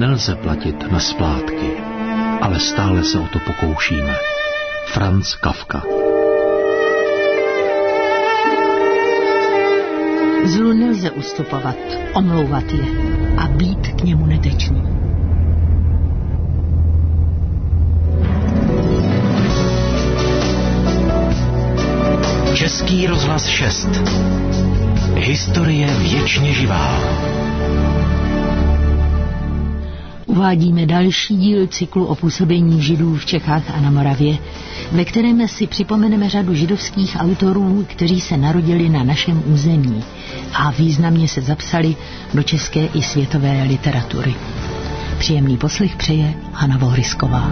nelze platit na splátky, ale stále se o to pokoušíme. Franz Kafka. Zlu nelze ustupovat, omlouvat je a být k němu netečný. Český rozhlas 6. Historie věčně živá. Uvádíme další díl cyklu o působení Židů v Čechách a na Moravě, ve kterém si připomeneme řadu židovských autorů, kteří se narodili na našem území a významně se zapsali do české i světové literatury. Příjemný poslech přeje Hana Vohrysková.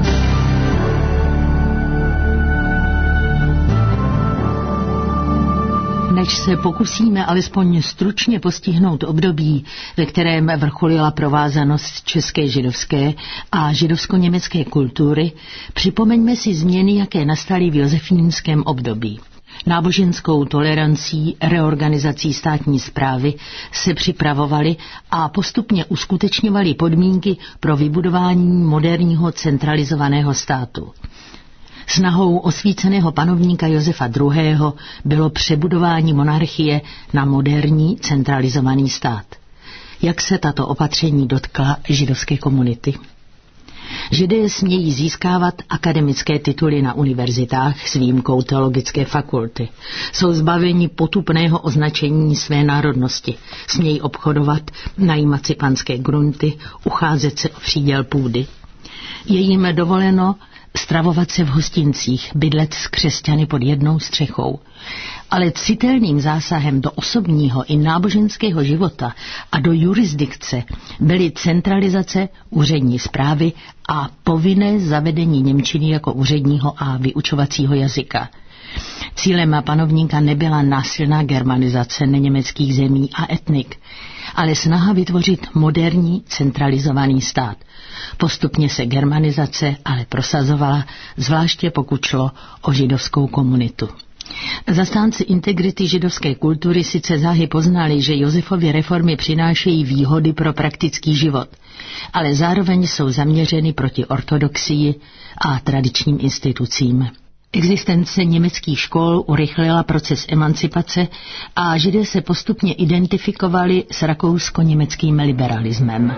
Než se pokusíme alespoň stručně postihnout období, ve kterém vrcholila provázanost české židovské a židovsko-německé kultury, připomeňme si změny, jaké nastaly v josefínském období. Náboženskou tolerancí, reorganizací státní správy se připravovaly a postupně uskutečňovaly podmínky pro vybudování moderního centralizovaného státu. Snahou osvíceného panovníka Josefa II. Bylo přebudování monarchie na moderní centralizovaný stát. Jak se tato opatření dotkla židovské komunity? Židé smějí získávat akademické tituly na univerzitách s výjimkou teologické fakulty. Jsou zbaveni potupného označení své národnosti. Smějí obchodovat, najímat si panské grunty, ucházet se o příděl půdy. Je jim dovoleno stravovat se v hostincích, bydlet s křesťany pod jednou střechou. Ale citelným zásahem do osobního i náboženského života a do jurisdikce byly centralizace úřední správy a povinné zavedení němčiny jako úředního a vyučovacího jazyka. Cílem panovníka nebyla násilná germanizace neněmeckých zemí a etnik, ale snaha vytvořit moderní centralizovaný stát. Postupně se germanizace ale prosazovala, zvláště pokud šlo o židovskou komunitu. Zastánci integrity židovské kultury sice záhy poznali, že Josefovy reformy přinášejí výhody pro praktický život, ale zároveň jsou zaměřeny proti ortodoxii a tradičním institucím. Existence německých škol urychlila proces emancipace a Židé se postupně identifikovali s rakousko-německým liberalismem.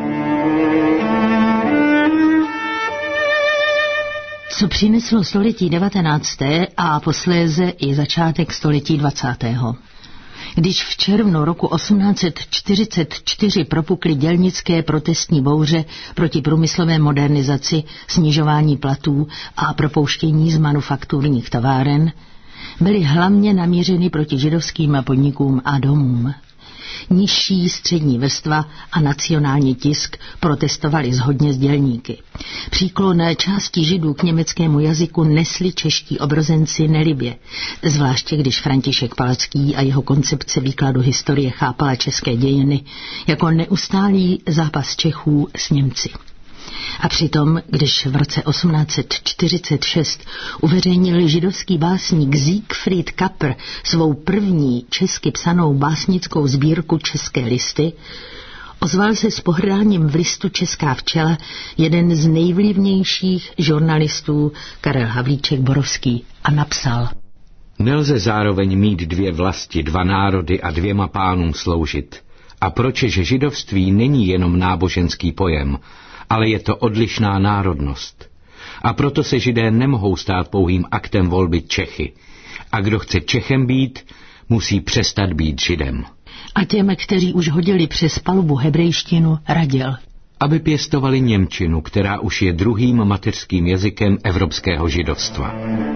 Co přineslo století 19. a posléze i začátek století 20. Když v červnu roku 1844 propukly dělnické protestní bouře proti průmyslové modernizaci, snižování platů a propouštění z manufakturních továren, byly hlavně namířeny proti židovským podnikům a domům. Nižší střední vrstva a nacionální tisk protestovali shodně s dělníky. Příklon části Židů k německému jazyku nesli čeští obrozenci nelibě, zvláště když František Palacký a jeho koncepce výkladu historie chápala české dějiny jako neustálý zápas Čechů s Němci. A přitom, když v roce 1846 uveřejnil židovský básník Siegfried Kapr svou první česky psanou básnickou sbírku České listy, ozval se s pohrdáním v listu Česká včela jeden z nejvlivnějších žurnalistů Karel Havlíček Borovský a napsal: Nelze zároveň mít dvě vlasti, dva národy a dvěma pánům sloužit. A proč, že židovství není jenom náboženský pojem, ale je to odlišná národnost. A proto se Židé nemohou stát pouhým aktem volby Čechy. A kdo chce Čechem být, musí přestat být Židem. A těm, kteří už hodili přes palubu hebrejštinu, radil, aby pěstovali němčinu, která už je druhým mateřským jazykem evropského židovstva.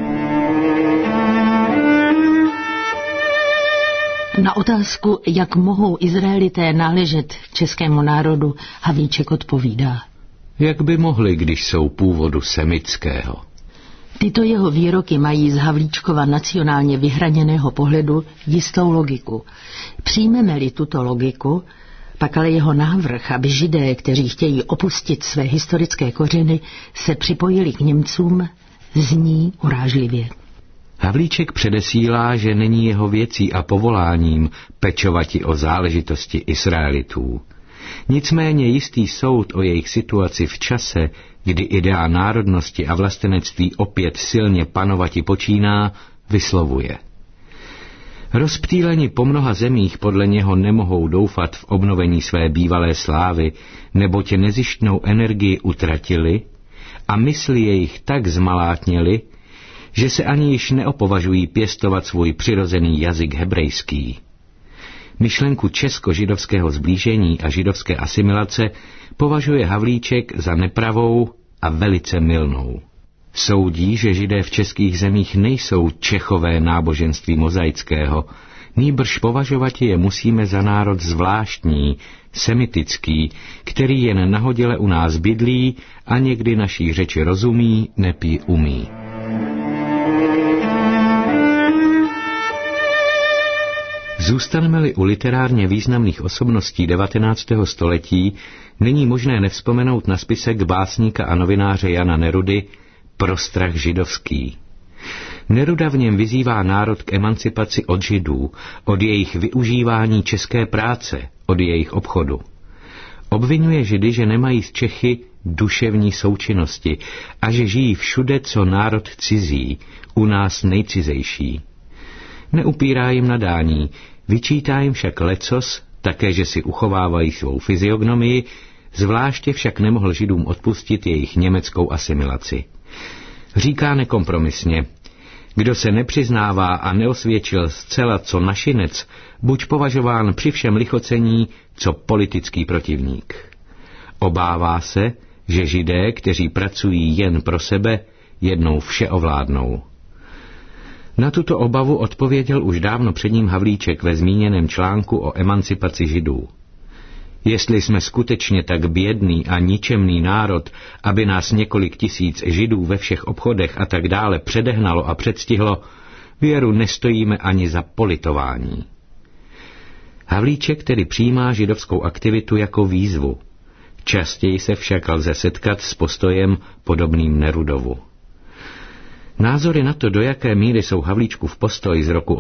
Na otázku, jak mohou Izraelité náležet českému národu, Havlíček odpovídá: Jak by mohli, když jsou původu semického? Tyto jeho výroky mají z Havlíčkova nacionálně vyhraněného pohledu jistou logiku. Přijmeme-li tuto logiku, pak ale jeho návrh, aby Židé, kteří chtějí opustit své historické kořeny, se připojili k Němcům, zní urážlivě. Havlíček předesílá, že není jeho věcí a povoláním pečovati o záležitosti Izraelitů. Nicméně jistý soud o jejich situaci v čase, kdy idea národnosti a vlastenectví opět silně panovati počíná, vyslovuje. Rozptýleni po mnoha zemích podle něho nemohou doufat v obnovení své bývalé slávy, neboť nezištnou energii utratili a mysli jejich tak zmalátněli, že se ani již neopovažují pěstovat svůj přirozený jazyk hebrejský. Myšlenku česko-židovského zblížení a židovské asimilace považuje Havlíček za nepravou a velice mylnou. Soudí, že Židé v českých zemích nejsou Čechové náboženství mozaického, nýbrž považovat je musíme za národ zvláštní, semitický, který jen nahodile u nás bydlí a někdy naší řeči rozumí, nepí umí. Zůstaneme-li u literárně významných osobností 19. století, není možné nevzpomenout na spisek básníka a novináře Jana Nerudy Prostrach židovský. Neruda v něm vyzývá národ k emancipaci od Židů, od jejich využívání české práce, od jejich obchodu. Obvinuje Židy, že nemají s Čechy duševní součinnosti a že žijí všude, co národ cizí, u nás nejcizejší. Neupírá jim nadání, vyčítá jim však lecos, také, že si uchovávají svou fyziognomii, zvláště však nemohl Židům odpustit jejich německou asimilaci. Říká nekompromisně, kdo se nepřiznává a neosvědčil zcela co našinec, buď považován při všem lichocení co politický protivník. Obává se, že Židé, kteří pracují jen pro sebe, jednou vše ovládnou. Na tuto obavu odpověděl už dávno před ním Havlíček ve zmíněném článku o emancipaci Židů. Jestli jsme skutečně tak bědný a ničemný národ, aby nás několik tisíc Židů ve všech obchodech a tak dále předehnalo a předstihlo, věru nestojíme ani za politování. Havlíček tedy přijímá židovskou aktivitu jako výzvu. Častěji se však lze setkat s postojem podobným Nerudovu. Názory na to, do jaké míry jsou Havlíčkův postoj z roku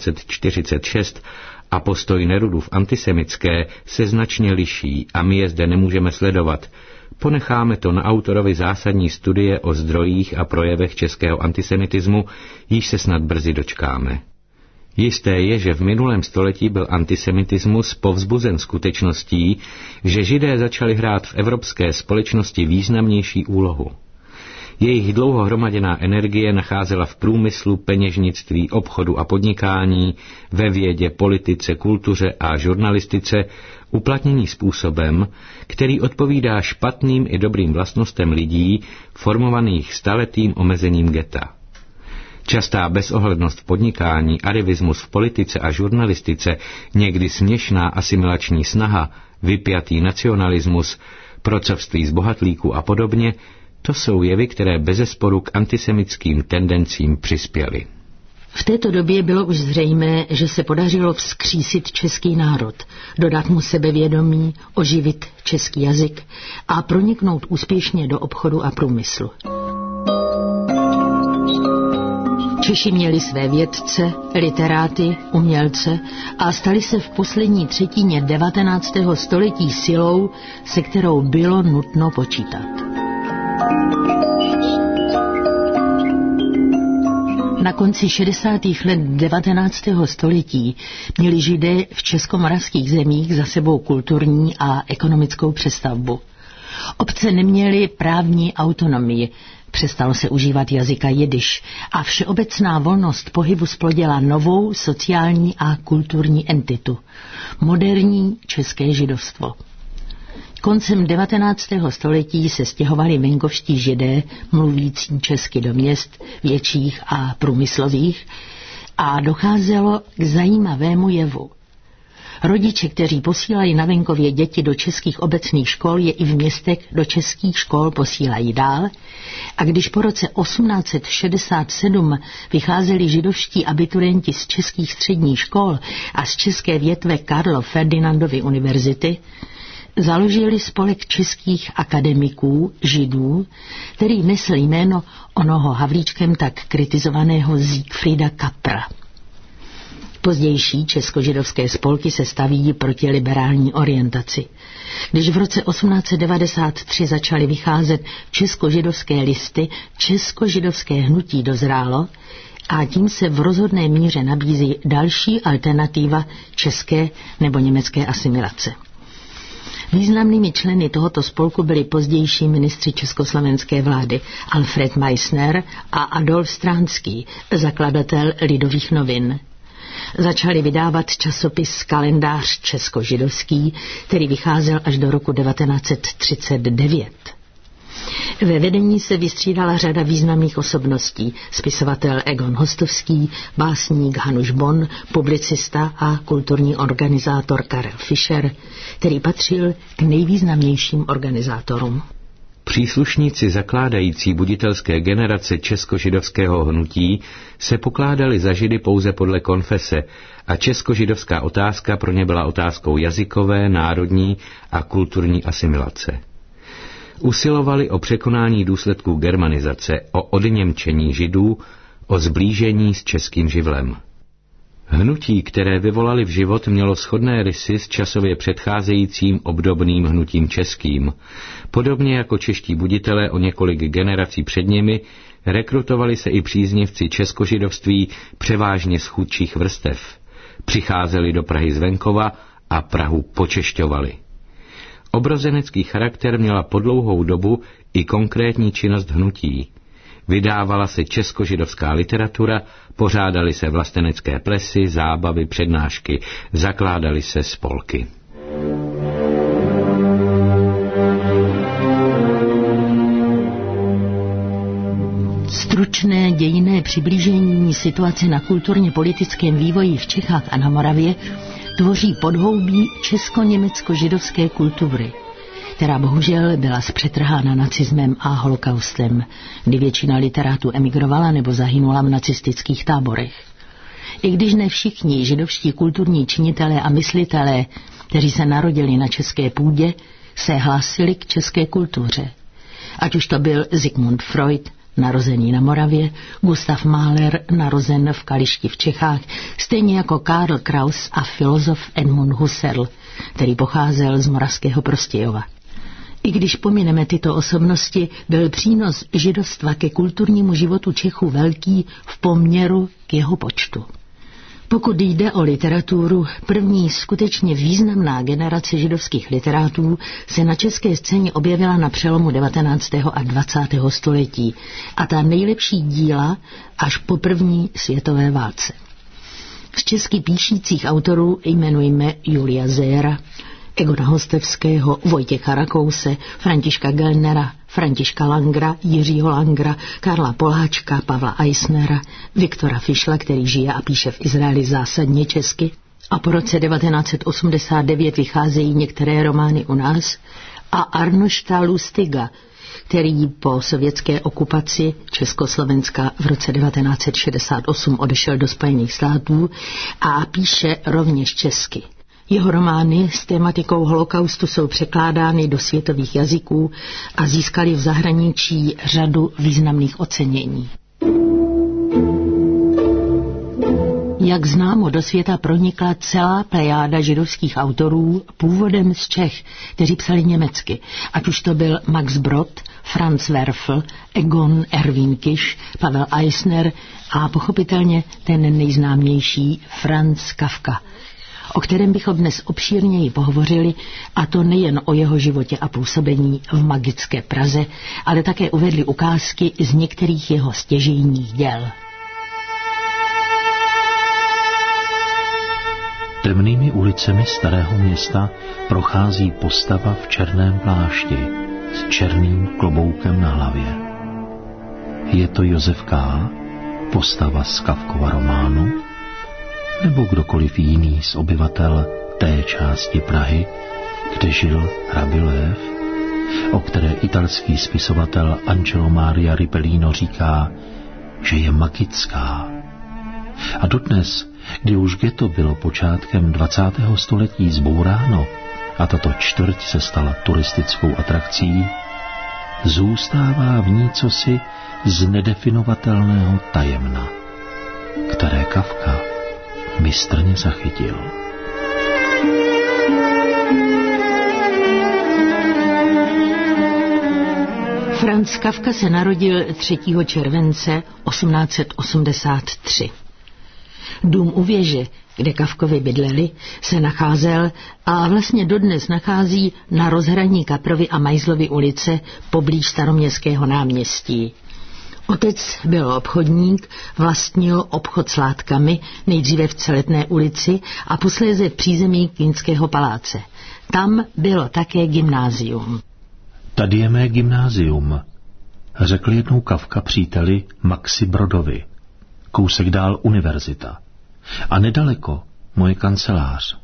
1846 a postoj Nerudův antisemitské, se značně liší a my je zde nemůžeme sledovat. Ponecháme to na autorovi zásadní studie o zdrojích a projevech českého antisemitismu, již se snad brzy dočkáme. Jisté je, že v minulém století byl antisemitismus povzbuzen skutečností, že Židé začali hrát v evropské společnosti významnější úlohu. Jejich dlouho hromaděná energie nacházela v průmyslu, peněžnictví, obchodu a podnikání, ve vědě, politice, kultuře a žurnalistice, uplatnění způsobem, který odpovídá špatným i dobrým vlastnostem lidí, formovaných staletým omezením geta. Častá bezohlednost v podnikání, arrivismus v politice a žurnalistice, někdy směšná asimilační snaha, vypjatý nacionalismus, procovství zbohatlíků a podobně, to jsou jevy, které bezesporu k antisemitským tendencím přispěly. V této době bylo už zřejmé, že se podařilo vzkřísit český národ, dodat mu sebevědomí, oživit český jazyk a proniknout úspěšně do obchodu a průmyslu. Češi měli své vědce, literáty, umělce a stali se v poslední třetině 19. století silou, se kterou bylo nutno počítat. Na konci 60. let 19. století měli Židé v českomoravských zemích za sebou kulturní a ekonomickou přestavbu. Obce neměly právní autonomii, přestalo se užívat jazyka jidiš a všeobecná volnost pohybu splodila novou sociální a kulturní entitu, moderní české židovstvo. Koncem 19. století se stěhovali venkovští Židé, mluvící česky do měst, větších a průmyslových, a docházelo k zajímavému jevu. Rodiče, kteří posílají na venkově děti do českých obecných škol, je i v městech do českých škol posílají dál, a když po roce 1867 vycházeli židovští abiturienti z českých středních škol a z české větve Karlo Ferdinandovy univerzity, založili spolek českých akademiků, židů, který nesl jméno onoho Havlíčkem tak kritizovaného Siegfrieda Kappra. Pozdější českožidovské spolky se staví proti liberální orientaci. Když v roce 1893 začaly vycházet českožidovské listy, českožidovské hnutí dozrálo a tím se v rozhodné míře nabízí další alternativa české nebo německé asimilace. Významnými členy tohoto spolku byli pozdější ministři československé vlády Alfred Meissner a Adolf Stránský, zakladatel Lidových novin. Začali vydávat časopis Kalendář českožidovský, který vycházel až do roku 1939. Ve vedení se vystřídala řada významných osobností, spisovatel Egon Hostovský, básník Hanuš Bon, publicista a kulturní organizátor Karel Fischer, který patřil k nejvýznamnějším organizátorům. Příslušníci zakládající buditelské generace českožidovského hnutí se pokládali za Židy pouze podle konfese a českožidovská otázka pro ně byla otázkou jazykové, národní a kulturní asimilace. Usilovali o překonání důsledků germanizace, o odněmčení Židů, o zblížení s českým živlem. Hnutí, které vyvolali v život, mělo shodné rysy s časově předcházejícím obdobným hnutím českým. Podobně jako čeští buditelé o několik generací před nimi, rekrutovali se i příznivci českožidovství převážně z chudších vrstev. Přicházeli do Prahy z venkova a Prahu počešťovali. Obrozenecký charakter měla po dlouhou dobu i konkrétní činnost hnutí. Vydávala se českožidovská literatura, pořádaly se vlastenecké plesy, zábavy, přednášky, zakládaly se spolky. Stručné dějinné přiblížení situace na kulturně-politickém vývoji v Čechách a na Moravě tvoří podhoubí česko-německo-židovské kultury, která bohužel byla zpřetrhána nacismem a holokaustem, kdy většina literátů emigrovala nebo zahynula v nacistických táborech. I když ne všichni židovští kulturní činitelé a myslitelé, kteří se narodili na české půdě, se hlásili k české kultuře. Ať už to byl Sigmund Freud, narozený na Moravě, Gustav Mahler, narozen v Kališti v Čechách, stejně jako Karl Kraus a filozof Edmund Husserl, který pocházel z moravského Prostějova. I když pomineme tyto osobnosti, byl přínos židovstva ke kulturnímu životu Čechů velký v poměru k jeho počtu. Pokud jde o literaturu, první skutečně významná generace židovských literátů se na české scéně objevila na přelomu 19. a 20. století a ta nejlepší díla až po první světové válce. Z česky píšících autorů jmenujeme Julia Zéra, Egona Hostevského, Vojtěcha Rakouse, Františka Gellnera, Františka Langra, Jiřího Langra, Karla Poláčka, Pavla Eisnera, Viktora Fischla, který žije a píše v Izraeli zásadně česky, a po roce 1989 vycházejí některé romány u nás, a Arnošta Lustiga, který po sovětské okupaci Československa v roce 1968 odešel do Spojených států a píše rovněž česky. Jeho romány s tématikou holokaustu jsou překládány do světových jazyků a získaly v zahraničí řadu významných ocenění. Jak známo, do světa pronikla celá plejáda židovských autorů původem z Čech, kteří psali německy, ať už to byl Max Brod, Franz Werfel, Egon Erwin Kisch, Pavel Eisner a pochopitelně ten nejznámější Franz Kafka, o kterém bychom dnes obšírněji pohovořili, a to nejen o jeho životě a působení v magické Praze, ale také uvedli ukázky z některých jeho stěžejních děl. Temnými ulicemi starého města prochází postava v černém plášti s černým kloboukem na hlavě. Je to Josef K., postava z Kafkova románu, nebo kdokoliv jiný z obyvatel té části Prahy, kde žil Hrabilev, o které italský spisovatel Angelo Maria Ripellino říká, že je magická. A dodnes, kdy už ghetto bylo počátkem 20. století zbouráno a tato čtvrť se stala turistickou atrakcí, zůstává v ní cosi z nedefinovatelného tajemna, které Kafka mistrně zachytil. Franz Kafka se narodil 3. července 1883. Dům u věže, kde Kafkovi bydleli, se nacházel a vlastně dodnes nachází na rozhraní Kaprovy a Majzlovy ulice poblíž Staroměstského náměstí. Otec byl obchodník, vlastnil obchod s látkami, nejdříve v Celetné ulici a posléze v přízemí Kinského paláce. Tam bylo také gymnázium. Tady je mé gymnázium, řekl jednou Kafka příteli Maxi Brodovi. Kousek dál univerzita. A nedaleko moje kancelář.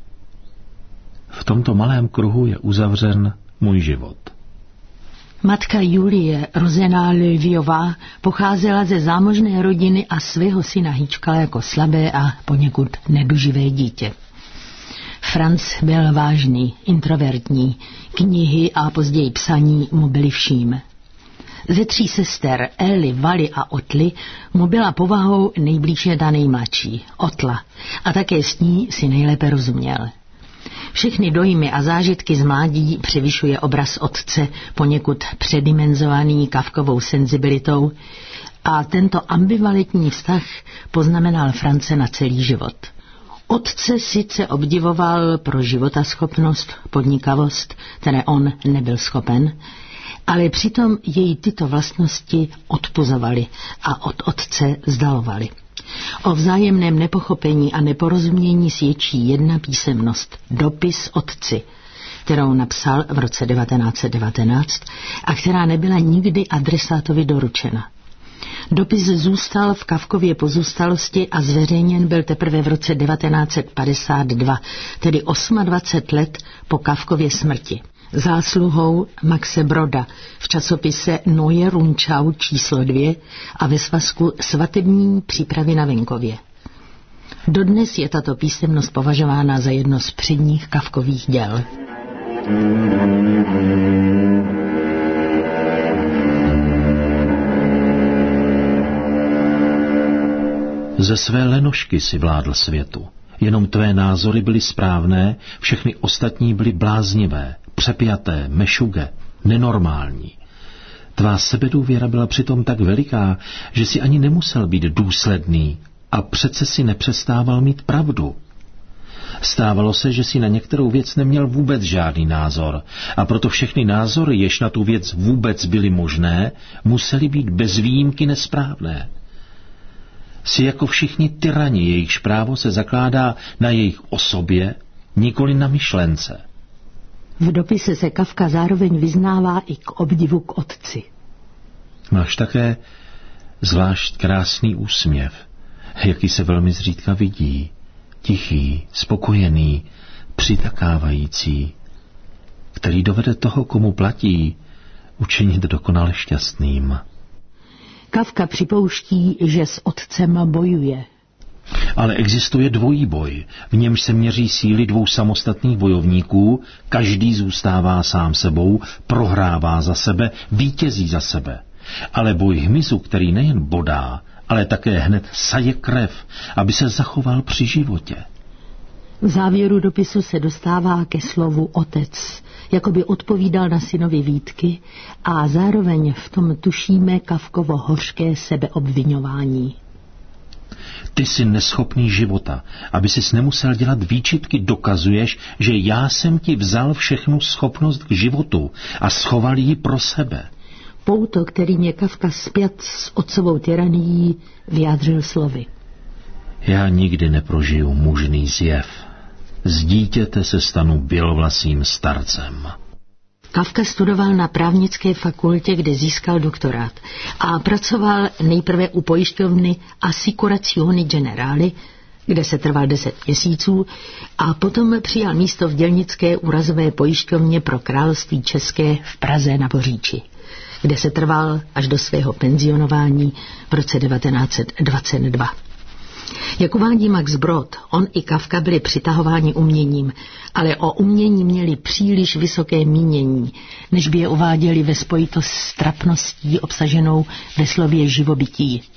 V tomto malém kruhu je uzavřen můj život. Matka Julie, rozená Lviová, pocházela ze zámožné rodiny a svého syna hýčkala jako slabé a poněkud neduživé dítě. Franz byl vážný, introvertní, knihy a později psaní mu byly vším. Ze 3 sester, Eli, Vali a Otly, mu byla povahou nejblíže ta nejmladší, Otla, a také s ní si nejlépe rozuměl. Všechny dojmy a zážitky z mládí převyšuje obraz otce, poněkud předimenzovaný Kafkovou senzibilitou, a tento ambivalentní vztah poznamenal France na celý život. Otce sice obdivoval pro životaschopnost, podnikavost, které on nebyl schopen, ale přitom jej tyto vlastnosti odpuzovaly a od otce vzdalovaly. O vzájemném nepochopení a neporozumění svědčí jedna písemnost, dopis otci, kterou napsal v roce 1919 a která nebyla nikdy adresátovi doručena. Dopis zůstal v Kafkově pozůstalosti a zveřejněn byl teprve v roce 1952, tedy 28 let po Kafkově smrti. Zásluhou Maxe Broda v časopise Neue Rundschau číslo 2 a ve svazku Svatební přípravy na venkově. Dodnes je tato písemnost považována za jedno z předních Kafkových děl. Ze své lenošky si vládl světu. Jenom tvé názory byly správné, všechny ostatní byly bláznivé, přepjaté, mešuge, nenormální. Tvá sebedůvěra byla přitom tak veliká, že si ani nemusel být důsledný a přece si nepřestával mít pravdu. Stávalo se, že si na některou věc neměl vůbec žádný názor a proto všechny názory, jež na tu věc vůbec byly možné, musely být bez výjimky nesprávné. Jsi jako všichni tyrani, jejichž právo se zakládá na jejich osobě, nikoli na myšlence. V dopise se Kafka zároveň vyznává i k obdivu k otci. Máš také zvlášť krásný úsměv, jaký se velmi zřídka vidí, tichý, spokojený, přitakávající, který dovede toho, komu platí, učinit dokonale šťastným. Kafka připouští, že s otcem bojuje. Ale existuje dvojí boj, v němž se měří síly 2 samostatných bojovníků, každý zůstává sám sebou, prohrává za sebe, vítězí za sebe. Ale boj hmyzu, který nejen bodá, ale také hned saje krev, aby se zachoval při životě. V závěru dopisu se dostává ke slovu otec, jako by odpovídal na synovi výtky a zároveň v tom tušíme Kafkovo hořké sebeobviňování. Ty jsi neschopný života, aby sis nemusel dělat výčitky, dokazuješ, že já jsem ti vzal všechnu schopnost k životu a schoval ji pro sebe. Pouto, kterým je Kafka spjat s otcovou tyranií, vyjádřil slovy. Já nikdy neprožiju mužný zjev. Z dítěte se stanu bělovlasým starcem. Kafka studoval na právnické fakultě, kde získal doktorát a pracoval nejprve u pojišťovny Assicurazioni Generali, kde se trval 10 měsíců a potom přijal místo v dělnické úrazové pojišťovně pro království české v Praze na Poříči, kde se trval až do svého penzionování v roce 1922. Jak uvádí Max Brod, on i Kafka byli přitahováni uměním, ale o umění měli příliš vysoké mínění, než by je uváděli ve spojitost s trapností obsaženou ve slově živobytí.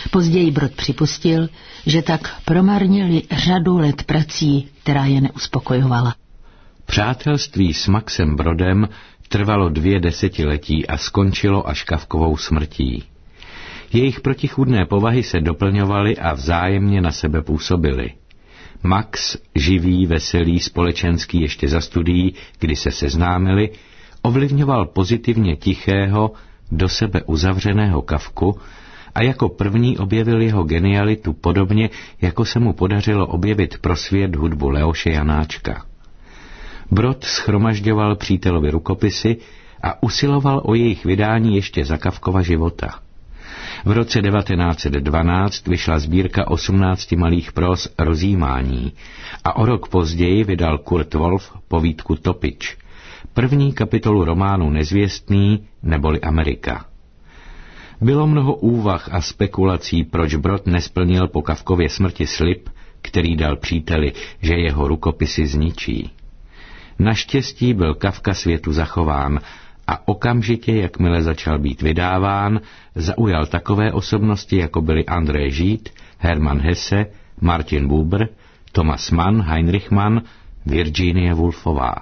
Později Brod připustil, že tak promarnili řadu let prací, která je neuspokojovala. Přátelství s Maxem Brodem trvalo 2 desetiletí a skončilo až Kafkovou smrtí. Jejich protichůdné povahy se doplňovaly a vzájemně na sebe působily. Max, živý, veselý, společenský ještě za studií, kdy se seznámili, ovlivňoval pozitivně tichého, do sebe uzavřeného Kafku a jako první objevil jeho genialitu podobně, jako se mu podařilo objevit pro svět hudbu Leoše Janáčka. Brod shromažďoval přítelovi rukopisy a usiloval o jejich vydání ještě za Kafkova života. V roce 1912 vyšla sbírka 18 malých próz Rozjímání a o rok později vydal Kurt Wolf povídku Topič, první kapitolu románu Nezvěstný neboli Amerika. Bylo mnoho úvah a spekulací, proč Brod nesplnil po Kafkově smrti slib, který dal příteli, že jeho rukopisy zničí. Naštěstí byl Kafka světu zachován a okamžitě, jakmile začal být vydáván, zaujal takové osobnosti, jako byli André Gide, Hermann Hesse, Martin Buber, Thomas Mann, Heinrich Mann, Virginia Woolfová.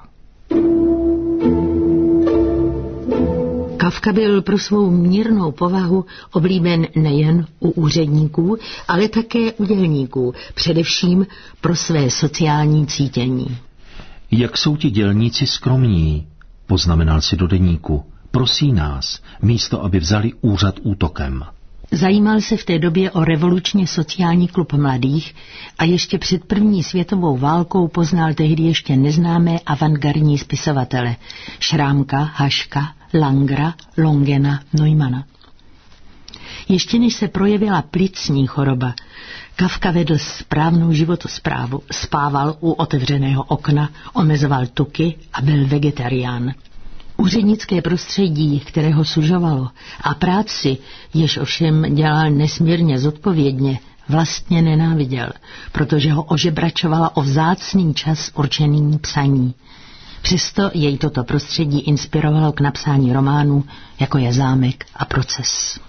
Kafka byl pro svou mírnou povahu oblíben nejen u úředníků, ale také u dělníků, především pro své sociální cítění. Jak jsou ti dělníci skromní, poznamenal si do deníku, prosí nás, místo aby vzali úřad útokem. Zajímal se v té době o revolučně sociální klub mladých a ještě před první světovou válkou poznal tehdy ještě neznámé avantgardní spisovatele Šrámka, Haška, Langra, Longena, Neumana. Ještě než se projevila plicní choroba, Kafka vedl správnou životosprávu, spával u otevřeného okna, omezoval tuky a byl vegetarián. Úřednické prostředí, které ho sužovalo, a práci, jež ovšem dělal nesmírně zodpovědně, vlastně nenáviděl, protože ho ožebračovala o vzácný čas určený psaní. Přesto jej toto prostředí inspirovalo k napsání románů, jako je Zámek a Proces.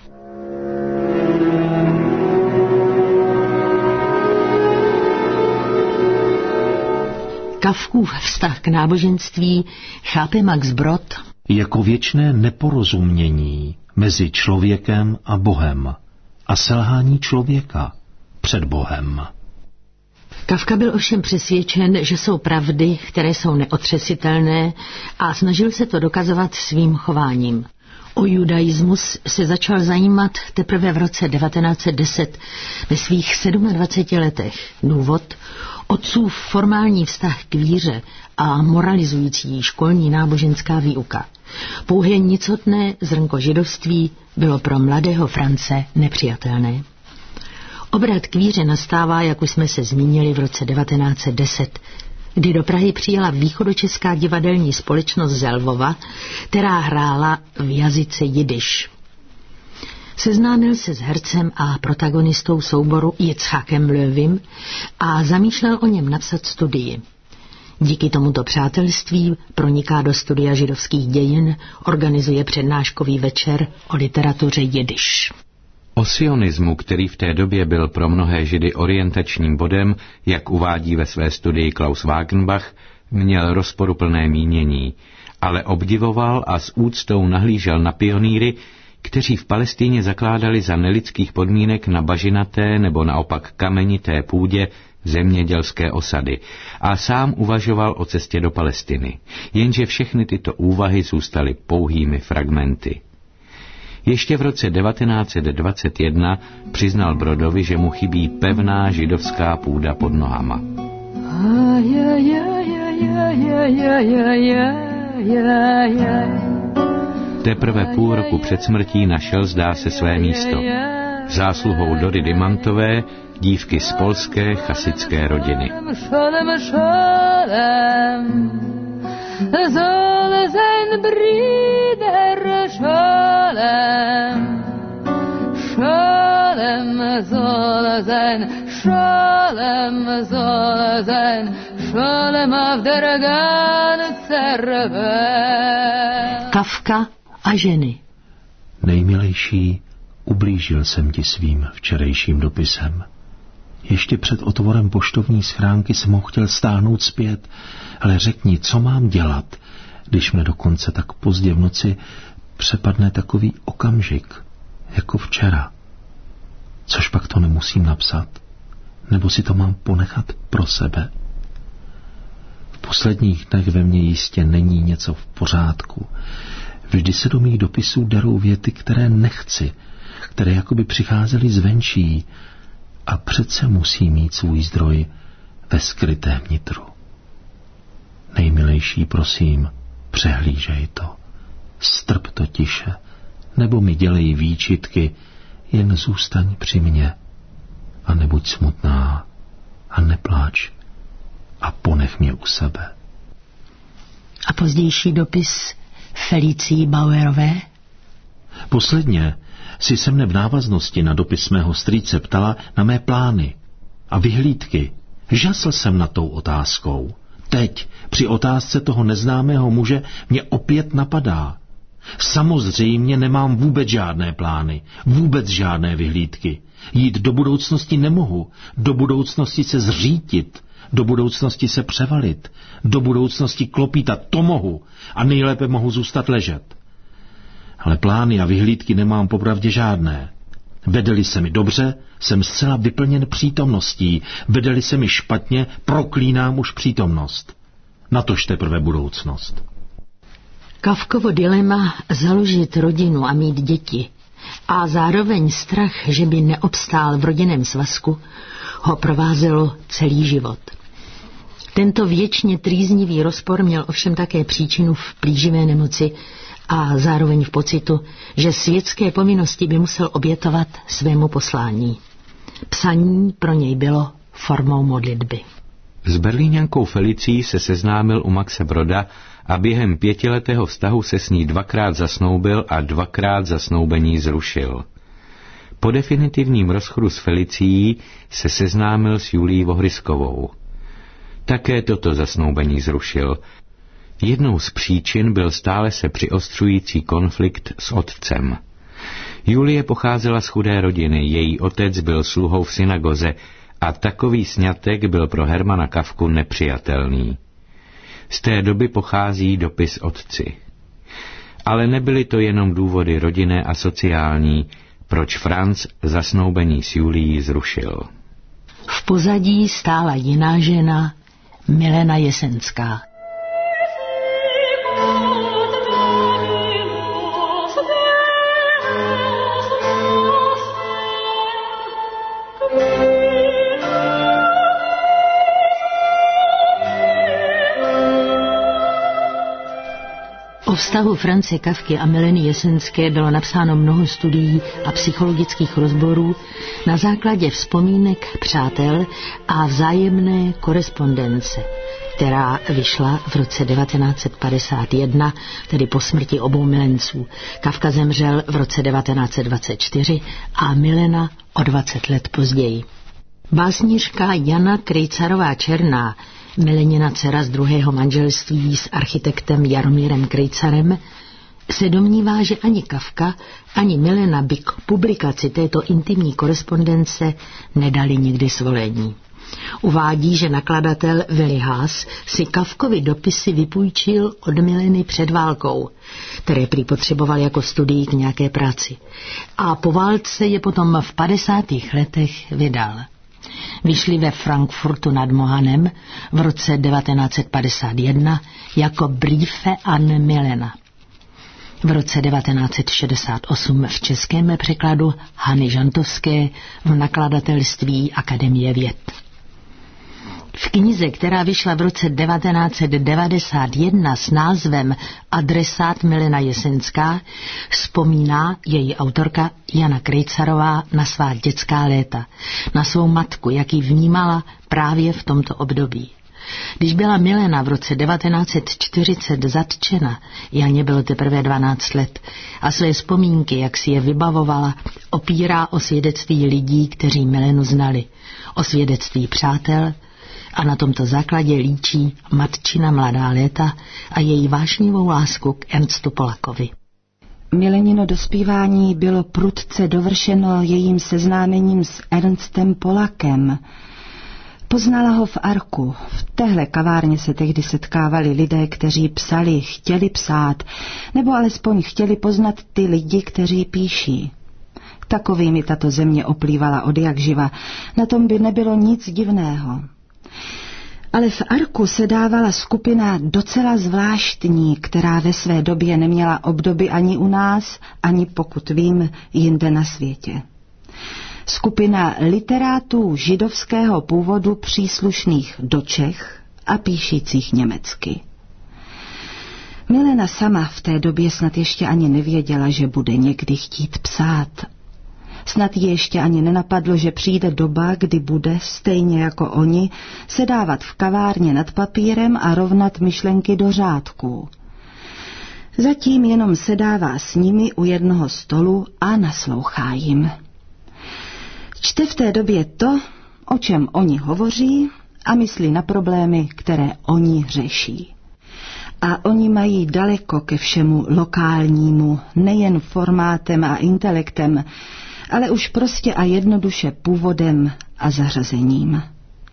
Kafkův vztah k náboženství chápe Max Brod jako věčné neporozumění mezi člověkem a Bohem a selhání člověka před Bohem. Kafka byl ovšem přesvědčen, že jsou pravdy, které jsou neotřesitelné, a snažil se to dokazovat svým chováním. O judaismus se začal zajímat teprve v roce 1910 ve svých 27 letech. Důvod: otcův formální vztah k víře a moralizující školní náboženská výuka. Pouhé nicotné zrnko židovství bylo pro mladého France nepřijatelné. Obrat k víře nastává, jak už jsme se zmínili, v roce 1910, kdy do Prahy přijela východočeská divadelní společnost ze Lvova, která hrála v jazyce jidiš. Seznámil se s hercem a protagonistou souboru Jicchakem Löwim a zamýšlel o něm napsat studii. Díky tomuto přátelství proniká do studia židovských dějin, organizuje přednáškový večer o literatuře jidiš. O sionismu, který v té době byl pro mnohé Židy orientačním bodem, jak uvádí ve své studii Klaus Wagenbach, měl rozporuplné mínění, ale obdivoval a s úctou nahlížel na pionýry, kteří v Palestíně zakládali za nelidských podmínek na bažinaté nebo naopak kamenité půdě zemědělské osady a sám uvažoval o cestě do Palestiny, jenže všechny tyto úvahy zůstaly pouhými fragmenty. Ještě v roce 1921 přiznal Brodovi, že mu chybí pevná židovská půda pod nohama. Teprve půl roku před smrtí našel, zdá se, své místo. Zásluhou Dory Dimantové, dívky z polské chasické rodiny. Kafka a ženy. Nejmilejší, Ublížil jsem ti svým včerejším dopisem. Ještě před otvorem poštovní schránky jsem ho chtěl stáhnout zpět, ale řekni, co mám dělat, když mne dokonce tak pozdě v noci přepadne takový okamžik, jako včera. Což pak to nemusím napsat, nebo si to mám ponechat pro sebe. V posledních dnech ve mně jistě není něco v pořádku. Vždy se do mých dopisů derou věty, které nechci, které jakoby přicházely zvenčí a přece musí mít svůj zdroj ve skrytém nitru. Nejmilejší, prosím, přehlížej to. Strp to tiše, nebo mi dělej výčitky, jen zůstaň při mně a nebuď smutná a nepláč a ponech mě u sebe. A pozdější dopis Felicii Bauerové? Posledně si se mne v návaznosti na dopis mého strýce ptala na mé plány a vyhlídky. Žasl jsem nad tou otázkou. Teď, při otázce toho neznámého muže, mě opět napadá. Samozřejmě nemám vůbec žádné plány, vůbec žádné vyhlídky. Jít do budoucnosti nemohu, do budoucnosti se zřítit, do budoucnosti se převalit, do budoucnosti klopítat, to mohu a nejlépe mohu zůstat ležet. Ale plány a vyhlídky nemám popravdě žádné. Vedeli se mi dobře, jsem zcela vyplněn přítomností, vedeli se mi špatně, proklínám už přítomnost. Natož teprve budoucnost. Kafkovo dilema založit rodinu a mít děti a zároveň strach, že by neobstál v rodinném svazku, ho provázelo celý život. Tento věčně trýznivý rozpor měl ovšem také příčinu v plíživé nemoci a zároveň v pocitu, že světské povinnosti by musel obětovat svému poslání. Psaní pro něj bylo formou modlitby. S Berlíňankou Felicií se seznámil u Maxe Broda a během 5letého vztahu se s ní 2krát zasnoubil a 2krát zasnoubení zrušil. Po definitivním rozchodu s Felicií se seznámil s Julií Vohryskovou. Také toto zasnoubení zrušil. Jednou z příčin byl stále se přiostřující konflikt s otcem. Julie pocházela z chudé rodiny, její otec byl sluhou v synagoze a takový sňatek byl pro Hermana Kafku nepřijatelný. Z té doby pochází dopis otci. Ale nebyly to jenom důvody rodinné a sociální, proč Franz zasnoubení s Julií zrušil. V pozadí stála jiná žena, Milena Jesenská. O vztahu France Kafky a Mileny Jesenské bylo napsáno mnoho studií a psychologických rozborů na základě vzpomínek přátel a vzájemné korespondence, která vyšla v roce 1951, tedy po smrti obou milenců. Kafka zemřel v roce 1924 a Milena o 20 let později. Básnířka Jana Krejcarová Černá, Milenina dcera z druhého manželství s architektem Jaromírem Krejcarem, se domnívá, že ani Kafka, ani Milena by k publikaci této intimní korespondence nedali nikdy svolení. Uvádí, že nakladatel Willy Haas si Kafkovy dopisy vypůjčil od Mileny před válkou, které prý potřeboval jako studii k nějaké práci. A po válce je potom v 50. letech vydal. Vyšli ve Frankfurtu nad Mohanem v roce 1951 jako Briefe an Milena. V roce 1968 v českém překladu Hany Žantovské v nakladatelství Akademie věd. V knize, která vyšla v roce 1991 s názvem Adresát Milena Jesenská, vzpomíná její autorka Jana Krejcarová na svá dětská léta, na svou matku, jak ji vnímala právě v tomto období. Když byla Milena v roce 1940 zatčena, Janě bylo teprve 12 let a své vzpomínky, jak si je vybavovala, opírá o svědectví lidí, kteří Milenu znali, o svědectví přátel, a na tomto základě líčí matčina mladá léta a její vášnivou lásku k Ernstu Polakovi. Milenino dospívání bylo prudce dovršeno jejím seznámením s Ernstem Pollackem. Poznala ho v Arku. V téhle kavárně se tehdy setkávali lidé, kteří psali, chtěli psát, nebo alespoň chtěli poznat ty lidi, kteří píší. Takovými tato země oplývala odjakživa, na tom by nebylo nic divného. Ale v Arku se dávala skupina docela zvláštní, která ve své době neměla obdoby ani u nás, ani pokud vím, jinde na světě. Skupina literátů židovského původu příslušných do Čech a píšících německy. Milena sama v té době snad ještě ani nevěděla, že bude někdy chtít psát. Snad jí ještě ani nenapadlo, že přijde doba, kdy bude, stejně jako oni, sedávat v kavárně nad papírem a rovnat myšlenky do řádků. Zatím jenom sedává s nimi u jednoho stolu a naslouchá jim. Čte v té době to, o čem oni hovoří, a myslí na problémy, které oni řeší. A oni mají daleko ke všemu lokálnímu, nejen formátem a intelektem, ale už prostě a jednoduše původem a zařazením.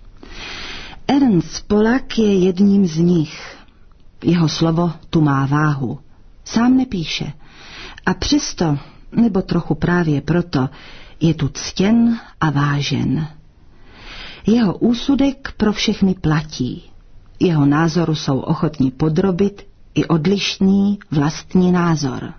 Ernst Pollack je jedním z nich. Jeho slovo tu má váhu. Sám nepíše. A přesto, nebo trochu právě proto, je tu ctěn a vážen. Jeho úsudek pro všechny platí. Jeho názoru jsou ochotní podrobit i odlišný vlastní názor.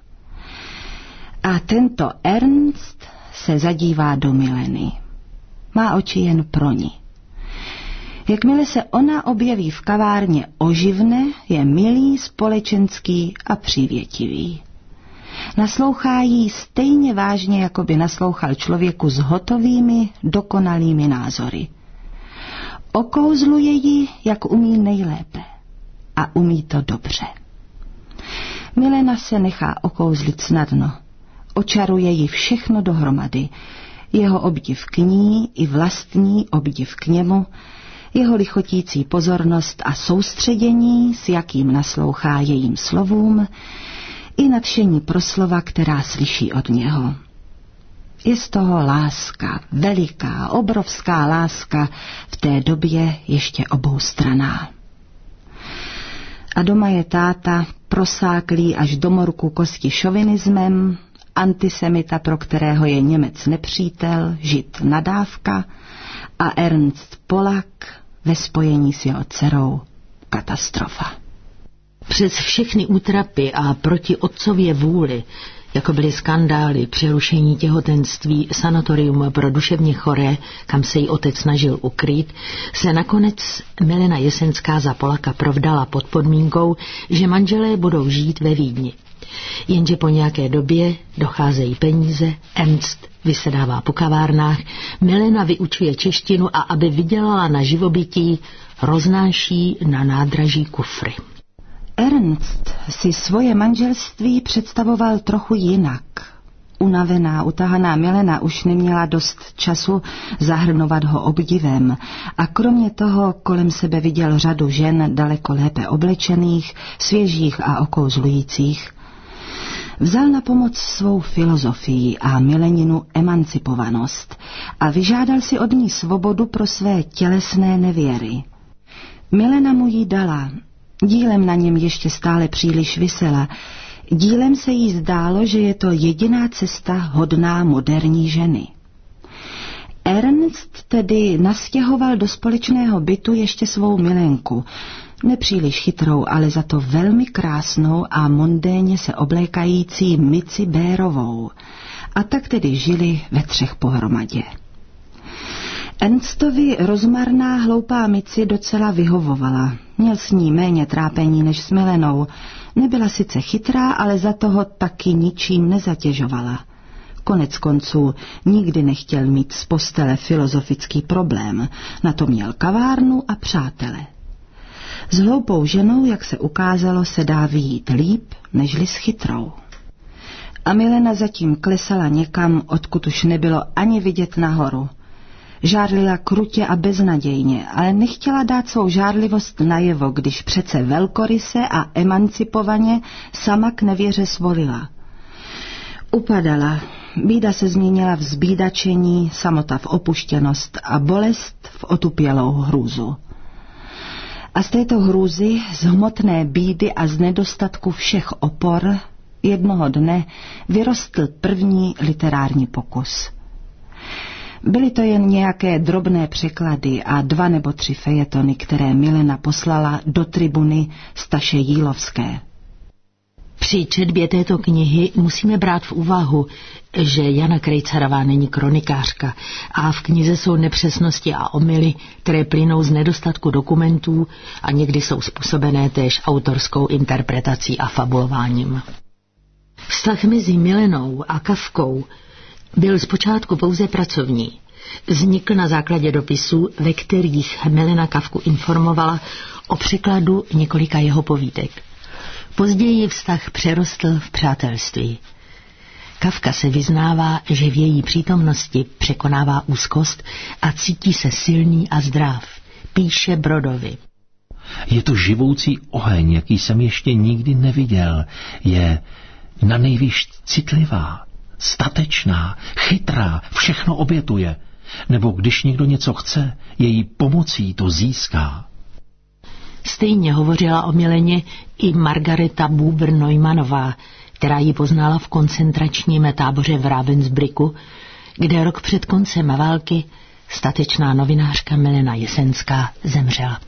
A tento Ernst se zadívá do Mileny. Má oči jen pro ní. Jakmile se ona objeví v kavárně oživne, je milý, společenský a přívětivý. Naslouchá jí stejně vážně, jako by naslouchal člověku s hotovými, dokonalými názory. Okouzluje ji, jak umí nejlépe. A umí to dobře. Milena se nechá okouzlit snadno. Očaruje ji všechno dohromady. Jeho obdiv k ní i vlastní obdiv k němu, jeho lichotící pozornost a soustředění, s jakým naslouchá jejím slovům, i nadšení pro slova, která slyší od něho. Je z toho láska, veliká, obrovská láska, v té době ještě oboustranná. A doma je táta, prosáklý až do morku kosti šovinismem, antisemita, pro kterého je Němec nepřítel, Žid nadávka, a Ernst Pollack ve spojení s jeho dcerou katastrofa. Přes všechny útrapy a proti otcově vůli, jako byly skandály, přerušení těhotenství, sanatorium pro duševně choré, kam se jí otec snažil ukrýt, se nakonec Milena Jesenská za Pollacka provdala pod podmínkou, že manželé budou žít ve Vídni. Jenže po nějaké době docházejí peníze, Ernst vysedává po kavárnách, Milena vyučuje češtinu a aby vydělala na živobytí, roznáší na nádraží kufry. Ernst si svoje manželství představoval trochu jinak. Unavená, utahaná Milena už neměla dost času zahrnovat ho obdivem a kromě toho kolem sebe viděl řadu žen daleko lépe oblečených, svěžích a okouzlujících. Vzal na pomoc svou filozofii a Mileninu emancipovanost a vyžádal si od ní svobodu pro své tělesné nevěry. Milena mu ji dala. Dílem na něm ještě stále příliš visela. Dílem se jí zdálo, že je to jediná cesta hodná moderní ženy. Ernst tedy nastěhoval do společného bytu ještě svou milenku, nepříliš chytrou, ale za to velmi krásnou a mondénně se oblékající Mici Bérovou. A tak tedy žili ve třech pohromadě. Ernstovi rozmarná hloupá Mici docela vyhovovala. Měl s ní méně trápení než s Milenou. Nebyla sice chytrá, ale za toho taky ničím nezatěžovala. Konec konců nikdy nechtěl mít z postele filozofický problém. Na to měl kavárnu a přátele. S hloupou ženou, jak se ukázalo, se dá vyjít líp, nežli s chytrou. A Milena zatím klesala někam, odkud už nebylo ani vidět nahoru. Žárlila krutě a beznadějně, ale nechtěla dát svou žárlivost najevo, když přece velkoryse a emancipovaně sama k nevěře svolila. Upadala. Bída se změnila v zbídačení, samota v opuštěnost a bolest v otupělou hrůzu. A z této hrůzy, z hmotné bídy a z nedostatku všech opor, jednoho dne vyrostl první literární pokus. Byly to jen nějaké drobné překlady a 2 nebo 3 fejetony, které Milena poslala do tribuny Staše Jílovské. Při četbě této knihy musíme brát v úvahu, že Jana Krejcarová není kronikářka a v knize jsou nepřesnosti a omyly, které plynou z nedostatku dokumentů a někdy jsou způsobené též autorskou interpretací a fabulováním. Vztah mezi Milenou a Kafkou byl zpočátku pouze pracovní. Vznikl na základě dopisů, ve kterých Milena Kafku informovala o překladu několika jeho povídek. Později vztah přerostl v přátelství. Kafka se vyznává, že v její přítomnosti překonává úzkost a cítí se silný a zdrav. Píše Brodovi. Je to živoucí oheň, jaký jsem ještě nikdy neviděl. Je nanejvýš citlivá, statečná, chytrá, všechno obětuje. Nebo když někdo něco chce, její pomocí to získá. Stejně hovořila o Mileně i Margareta Buber-Neumannová, která ji poznala v koncentračním táboře v Ravensbrücku, kde rok před koncem války statečná novinářka Milena Jesenská zemřela.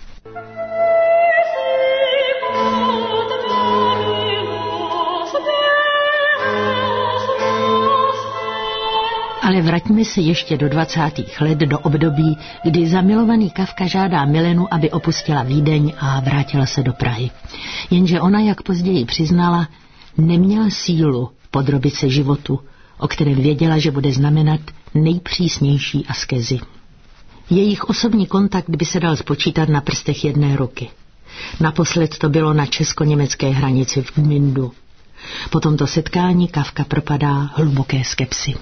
Ale vraťme se ještě do 20. let, do období, kdy zamilovaný Kafka žádá Milenu, aby opustila Vídeň a vrátila se do Prahy. Jenže ona, jak později přiznala, neměla sílu podrobit se životu, o kterém věděla, že bude znamenat nejpřísnější askezi. Jejich osobní kontakt by se dal spočítat na prstech jedné ruky. Naposled to bylo na česko-německé hranici v Gmündu. Po tomto setkání Kafka propadá hluboké skepsi.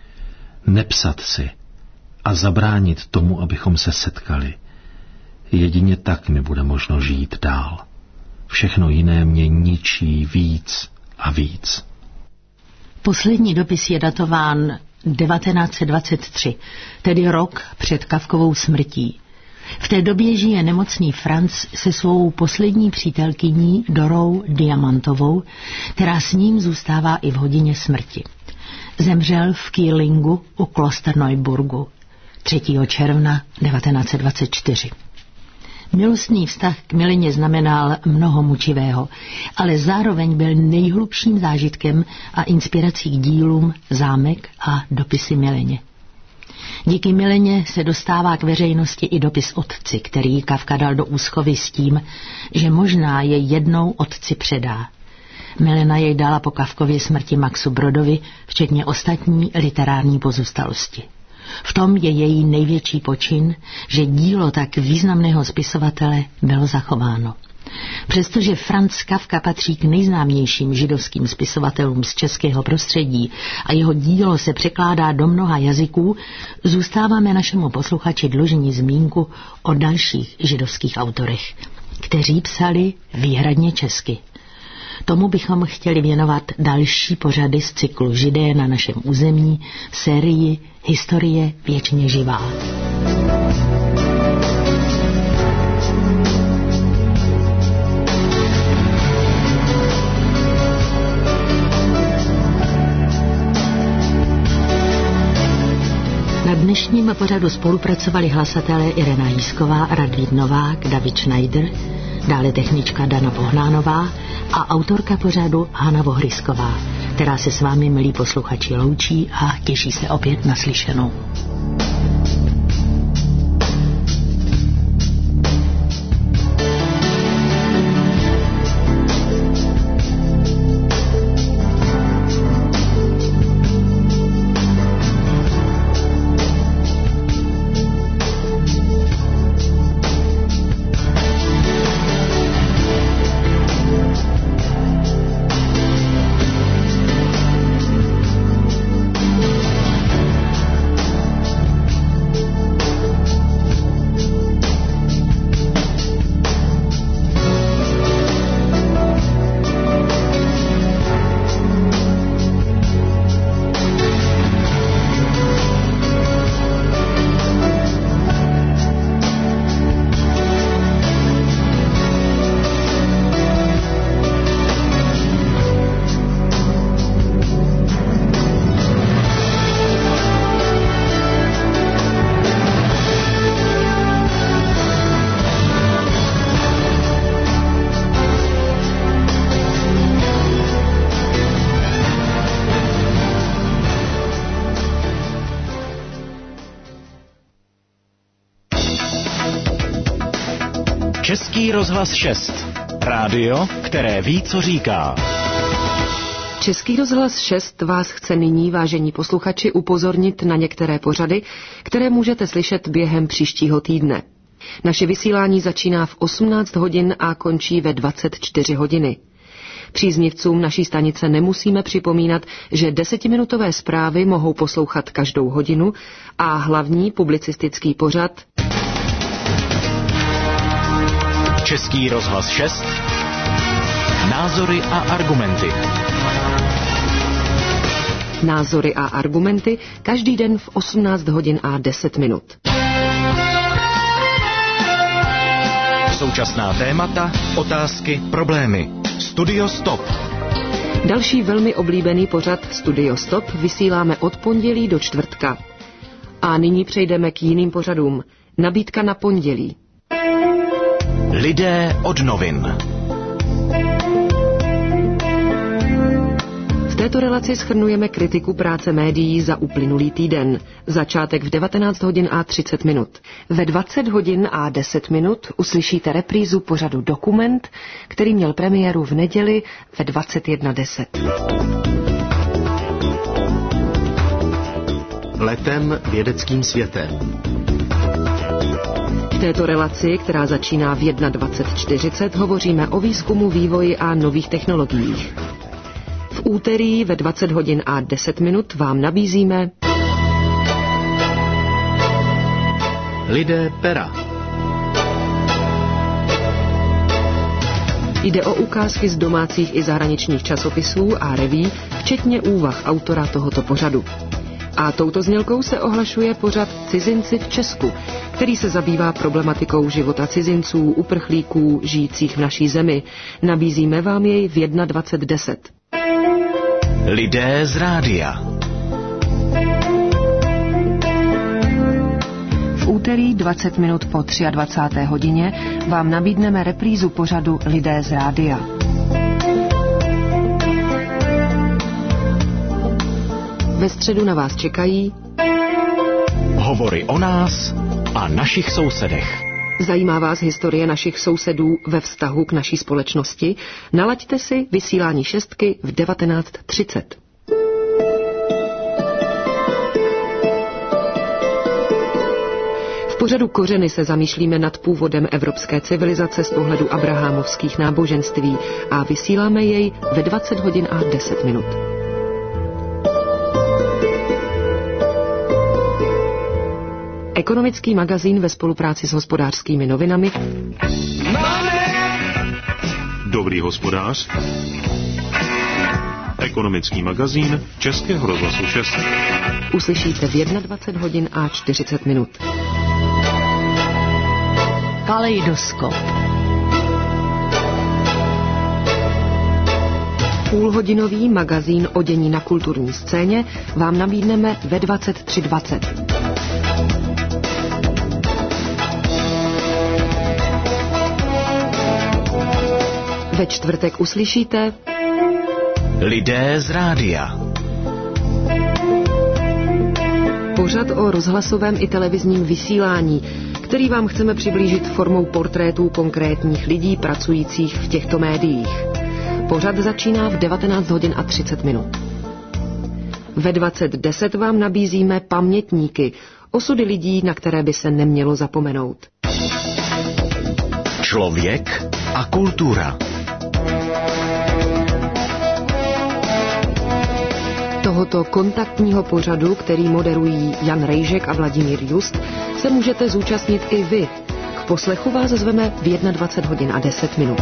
Nepsat si a zabránit tomu, abychom se setkali. Jedině tak mi bude možno žít dál. Všechno jiné mě ničí víc a víc. Poslední dopis je datován 1923, tedy rok před Kafkovou smrtí. V té době žije nemocný Franz se svou poslední přítelkyní Dorou Diamantovou, která s ním zůstává i v hodině smrti. Zemřel v Kýlingu u Klosterneuburgu 3. června 1924. Milostný vztah k Mileně znamenal mnoho mučivého, ale zároveň byl nejhlubším zážitkem a inspirací k dílům Zámek a dopisy Mileně. Díky Mileně se dostává k veřejnosti i dopis otci, který Kafka dal do úschovy s tím, že možná je jednou otci předá. Milena jej dala po Kafkově smrti Maxu Brodovi, včetně ostatní literární pozůstalosti. V tom je její největší počin, že dílo tak významného spisovatele bylo zachováno. Přestože Franz Kafka patří k nejznámějším židovským spisovatelům z českého prostředí a jeho dílo se překládá do mnoha jazyků, zůstáváme našemu posluchači dlužní zmínku o dalších židovských autorech, kteří psali výhradně česky. Tomu bychom chtěli věnovat další pořady z cyklu Židé na našem území, sérii Historie věčně živá. Na dnešním pořadu spolupracovali hlasatelé Irena Jísková, Radvík Novák, David Schneider, dále technička Dana Pohnánová a autorka pořadu Hana Vohrysková, která se s vámi, milí posluchači, loučí a těší se opět na slyšenou. Český rozhlas 6. Rádio, které ví, co říká. Český rozhlas 6 vás chce nyní, vážení posluchači, upozornit na některé pořady, které můžete slyšet během příštího týdne. Naše vysílání začíná v 18 hodin a končí ve 24 hodiny. Příznivcům naší stanice nemusíme připomínat, že 10minutové zprávy mohou poslouchat každou hodinu a hlavní publicistický pořad Český rozhlas 6. Názory a argumenty. Názory a argumenty každý den v 18 hodin a 10 minut. Současná témata, otázky, problémy. Studio Stop. Další velmi oblíbený pořad Studio Stop vysíláme od pondělí do čtvrtka. A nyní přejdeme k jiným pořadům. Nabídka na pondělí. Lidé od novin. V této relaci shrnujeme kritiku práce médií za uplynulý týden. Začátek v 19 hodin a 30 minut. Ve 20 hodin a 10 minut uslyšíte reprízu pořadu Dokument, který měl premiéru v neděli ve 21:10. Letem vědeckým světem. V této relaci, která začíná v 21:40, hovoříme o výzkumu, vývoji a nových technologiích. V úterý ve 20 hodin a 10 minut vám nabízíme Lidé pera. Jde o ukázky z domácích i zahraničních časopisů a reví, včetně úvah autora tohoto pořadu. A touto znělkou se ohlašuje pořad Cizinci v Česku, který se zabývá problematikou života cizinců, uprchlíků, žijících v naší zemi. Nabízíme vám jej v 21:10. Lidé z rádia. V úterý 20 minut po 23. hodině vám nabídneme reprízu pořadu Lidé z rádia. Ve středu na vás čekají Hovory o nás a našich sousedech. Zajímá vás historie našich sousedů ve vztahu k naší společnosti? Nalaďte si vysílání šestky v 19:30. V pořadu Kořeny se zamýšlíme nad původem evropské civilizace z pohledu abrahamovských náboženství a vysíláme jej ve 20 hodin a 10 minut. Ekonomický magazín ve spolupráci s Hospodářskými novinami. Dobrý hospodář. Ekonomický magazín Českého rozhlasu 6. Uslyšíte v 21 hodin a 40 minut. Kaleidoskop. Půlhodinový magazín o dění na kulturní scéně vám nabídneme ve 23:20. Ve čtvrtek uslyšíte Lidé z rádia. Pořad o rozhlasovém i televizním vysílání, který vám chceme přiblížit formou portrétů konkrétních lidí pracujících v těchto médiích. Pořad začíná v 19 hodin a 30 minut. Ve 20:10 vám nabízíme Pamětníky, osudy lidí, na které by se nemělo zapomenout. Člověk a kultura. Tohoto kontaktního pořadu, který moderují Jan Rejžek a Vladimír Just, se můžete zúčastnit i vy. K poslechu vás zveme v 21 hodin a 10 minut.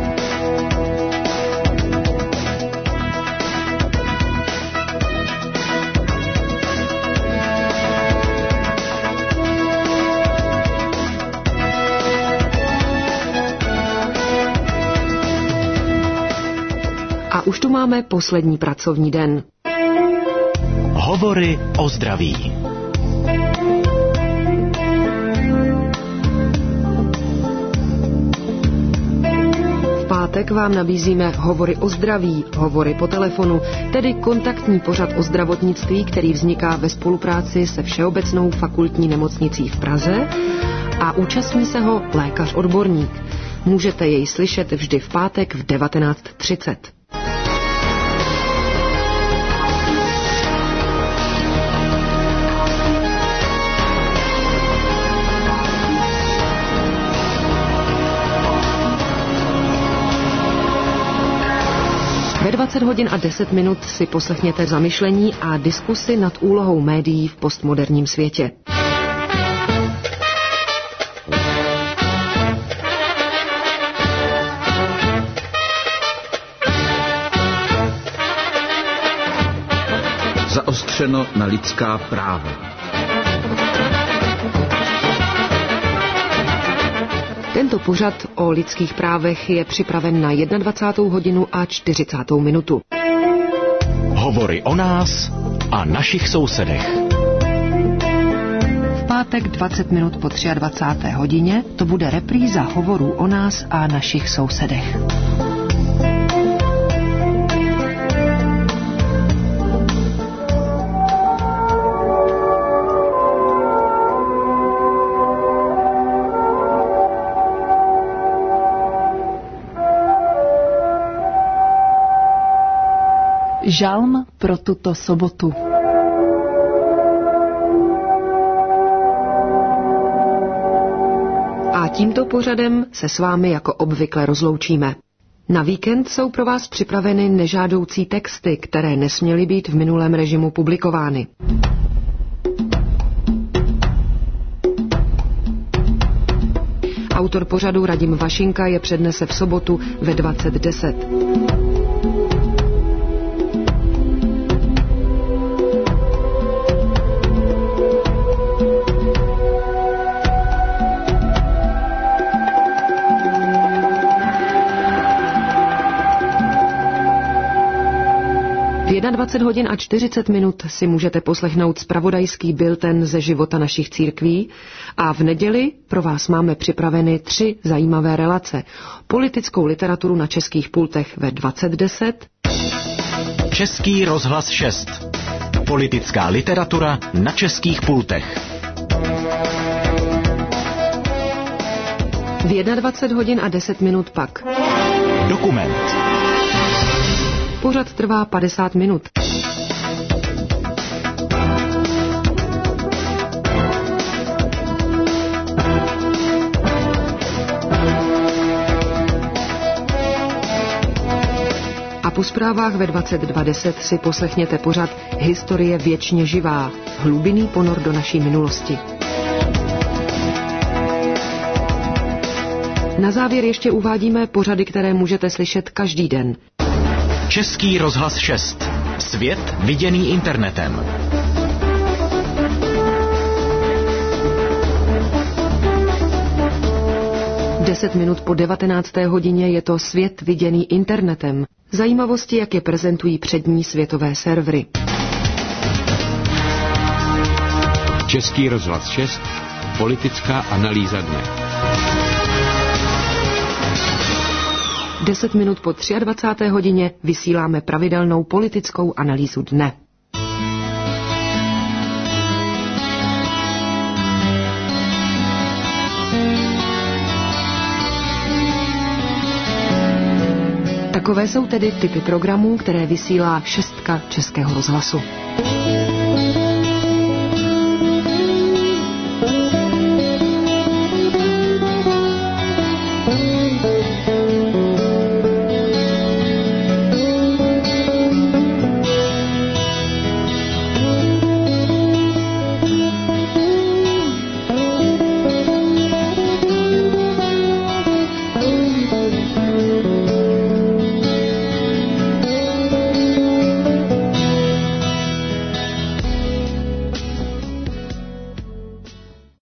A už tu máme poslední pracovní den. Hovory o zdraví. V pátek vám nabízíme hovory o zdraví, hovory po telefonu, tedy kontaktní pořad o zdravotnictví, který vzniká ve spolupráci se Všeobecnou fakultní nemocnicí v Praze a účastní se ho lékař odborník. Můžete jej slyšet vždy v pátek v 19:30. Ve 20 hodin a 10 minut si poslechněte zamyšlení a diskusy nad úlohou médií v postmoderním světě. Zaostřeno na lidská práva. Tento pořad o lidských právech je připraven na 21. hodinu a 40. minutu. Hovory o nás a našich sousedech. V pátek 20 minut po 23. hodině to bude repríza hovorů o nás a našich sousedech. Žalm pro tuto sobotu. A tímto pořadem se s vámi jako obvykle rozloučíme. Na víkend jsou pro vás připraveny nežádoucí texty, které nesměly být v minulém režimu publikovány. Autor pořadu Radim Vašinka je přednese v sobotu ve 20:10. V 21 hodin a 40 minut si můžete poslechnout zpravodajský bulletin ze života našich církví a v neděli pro vás máme připraveny 3 zajímavé relace. Politickou literaturu na českých pultech ve 20:10. Český rozhlas 6. Politická literatura na českých pultech. V 21 hodin a 10 minut pak Dokument. Pořad trvá 50 minut. A po zprávách ve 22:10 si poslechněte pořad Historie věčně živá. Hlubinný ponor do naší minulosti. Na závěr ještě uvádíme pořady, které můžete slyšet každý den. Český rozhlas 6. Svět viděný internetem. Deset minut po 19. hodině je to Svět viděný internetem. Zajímavosti, jak je prezentují přední světové servery. Český rozhlas 6. Politická analýza dne. 10 minut po 23. hodině vysíláme pravidelnou politickou analýzu dne. Takové jsou tedy typy programů, které vysílá 6 Českého rozhlasu.